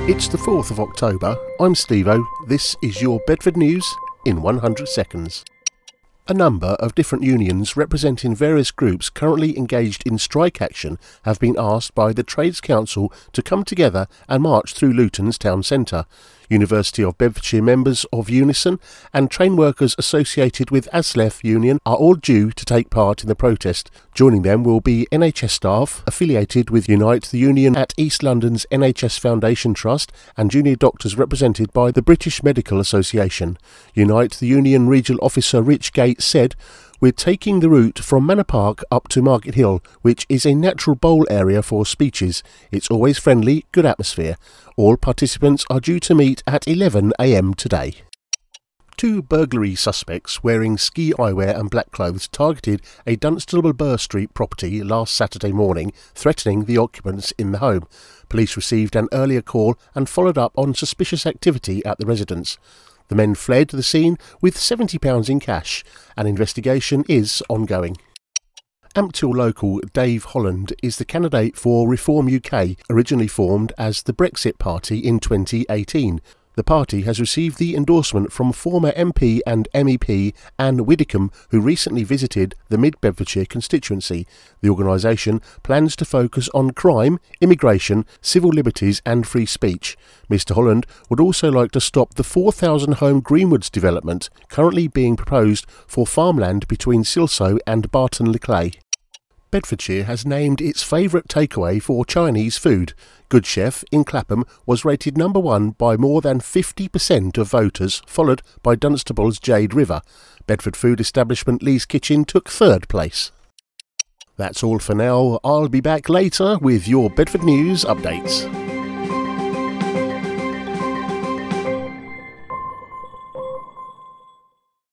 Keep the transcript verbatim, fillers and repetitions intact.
It's the fourth of October, I'm Steve-O, this is your Bedford News in one hundred seconds. A number of different unions representing various groups currently engaged in strike action have been asked by the Trades Council to come together and march through Luton's town centre. University of Bedfordshire members of Unison and train workers associated with ASLEF Union are all due to take part in the protest. Joining them will be N H S staff affiliated with Unite the Union at East London's N H S Foundation Trust and junior doctors represented by the British Medical Association. Unite the Union Regional Officer Rich Gates said, "We're taking the route from Manor Park up to Market Hill, which is a natural bowl area for speeches. It's always friendly, good atmosphere. All participants are due to meet at eleven a m today." Two burglary suspects wearing ski eyewear and black clothes targeted a Dunstable Burr Street property last Saturday morning, threatening the occupants in the home. Police received an earlier call and followed up on suspicious activity at the residence. The men fled the scene with seventy pounds in cash. An investigation is ongoing. Ampthill local Dave Holland is the candidate for Reform U K, originally formed as the Brexit Party in twenty eighteen. The party has received the endorsement from former M P and M E P Anne Widdicombe, who recently visited the Mid-Bedfordshire constituency. The organisation plans to focus on crime, immigration, civil liberties and free speech. Mr Holland would also like to stop the four thousand home Greenwoods development currently being proposed for farmland between Silsoe and Barton-le-Clay. Bedfordshire has named its favourite takeaway for Chinese food. Good Chef in Clapham was rated number one by more than fifty percent of voters, followed by Dunstable's Jade River. Bedford food establishment Lee's Kitchen took third place. That's all for now. I'll be back later with your Bedford News updates.